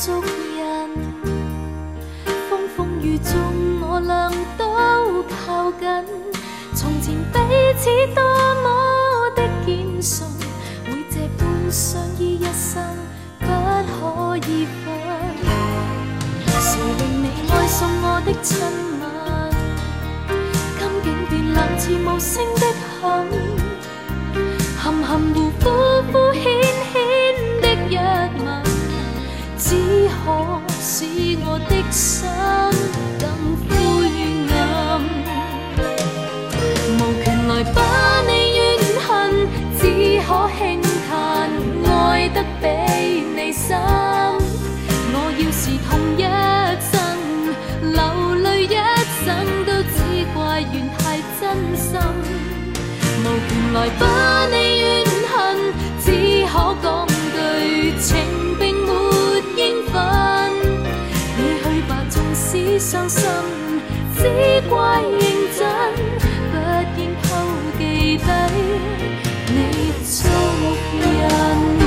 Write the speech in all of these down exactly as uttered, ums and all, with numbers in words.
俗人，风风雨中我俩都靠近。從前彼此多麼的堅信，會這般相依一生，不可以分。誰令你愛送我的親吻？今竟變冷似無聲的很，含含糊糊敷衍衍的一吻，只可使我的心更灰暗。無權來把你怨恨，只可輕嘆愛得比你深。我要是痛一生，流淚一生，都只怪緣太真心。無權來把你怨恨，只可講句情並沒應分。你去吧，縱使傷心，只怪認真，不應偷記低你足印。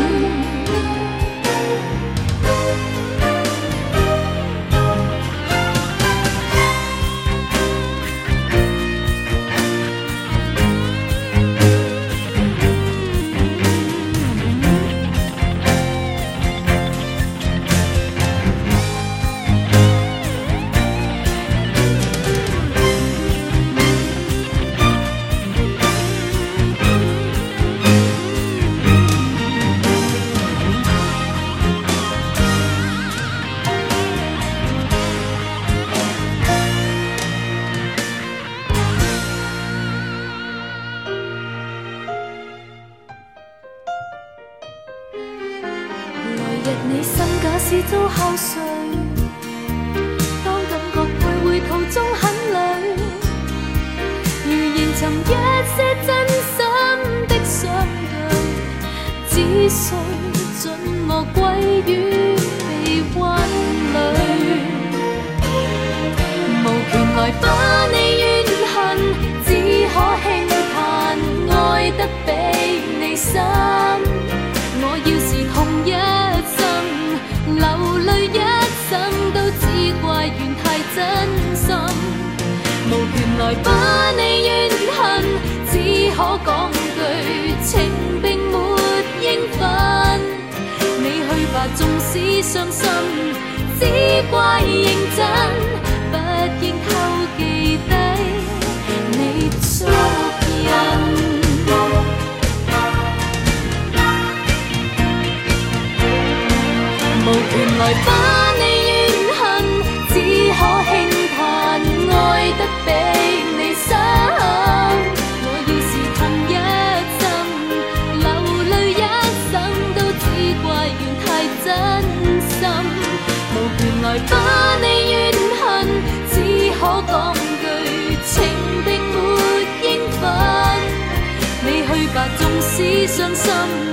你身假使遭敲碎，當感覺徘徊途中很累，如仍尋一些真心的相對，只需准我歸於被溫裏。無權來把你怨恨，只可輕嘆愛得比你深。我要是痛一流淚一生，都只怪緣太真心。無權來把你怨恨，只可講句情並沒應分。你去吧，縱使傷心，只怪認真，不應偷記低你足印。無權來把你怨恨，只可輕嘆愛得比你深。我要是痛一生，流淚一生，都只怪緣太真心。無權來把你怨恨，只可講句情並沒應分。你去吧，縱使傷心，